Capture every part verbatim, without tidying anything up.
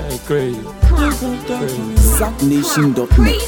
Hey, crazy. Zach Nation dot net.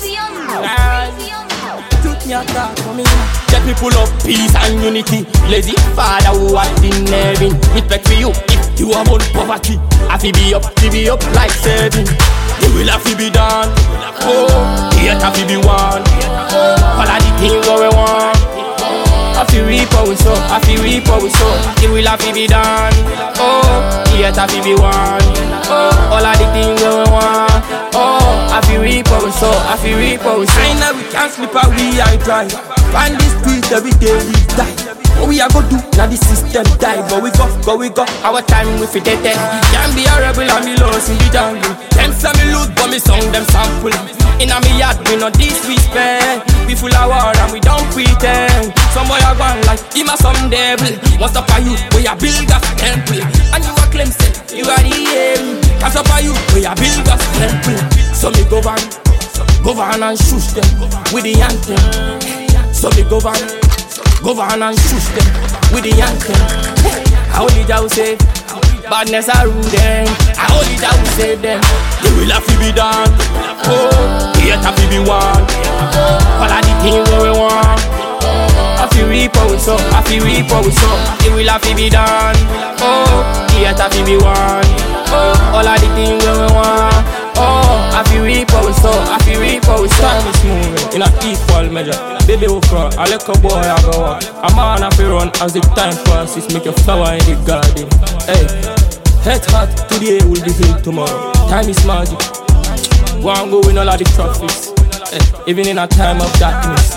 Get people of peace and unity. Lazy father who are in heaven. Respect for you if you are on poverty. I fi be up, fi be up like seven. You will have to be done. Oh, yet have to be one. All of the things that we want. I fi reap what we sow, I fi reap what we sow. It will have to be done. Oh, yet have to be one. Oh, all of the things that we want. Oh, I fi reap what we sow, I fi reap what we sow. I know we can't sleep and we are dry. Find the street every day we die. What we are gonna do? Now the system die. But we go, go, we go. Our time we fit it. Can't be a rebel and be lost in the jungle. Them say me loot, but me song them sample. In a me yard, we no disrespect. We full of war and we don't pretend. Some boy are gone like him a some devil. What's up for you? We a build a temple. And you a claim say you are the aim. What's up for you? We a build a temple. So me govern, govern and shush them with the anthem. So me govern, govern and shush them with the anthem. I only Jah say badness I rule them. I only Jah save them. You will have to be done. Oh, yet have to be one. All of the things that we want. I feel reap what we sow, I feel reap what we sow. It will have to be done. Oh, yet have to be one. Oh, all of the things that we want. Oh, I feel reap what we sow, I feel reap what we sow. Time is moving in an equal measure. Baby will front, I let a boy I go up. A man have to run as the time passes. Make a flower in the garden. Hey, head hot, today will be healed tomorrow. Time is magic. Go and go in all of the traffics. Hey, even in a time of darkness.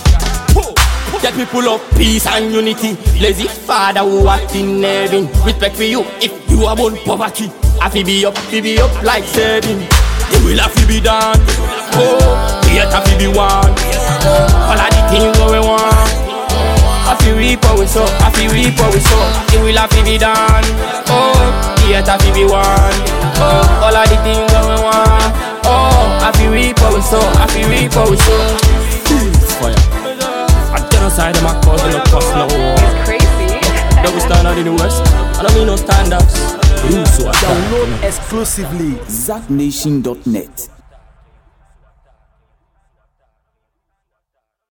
Get people of peace and unity. Lazy father who act in heaven. Respect for you if you are born poverty. I fi be up, fi be up like seven. You will have to be done. Oh, yet have to be one. All of the things that we want. I fi reap what we sow, I fi reap what we sow. It will have to be done. Oh, yet have to be one. Oh, all of the things that we want. Oh, I fi reap what we sow, I fi reap what we sow. Fire. I genocide them, I cause them to cost no war. It's crazy. Double standard in the West. I don't mean no stand-ups. Download exclusively Zach Nation dot net.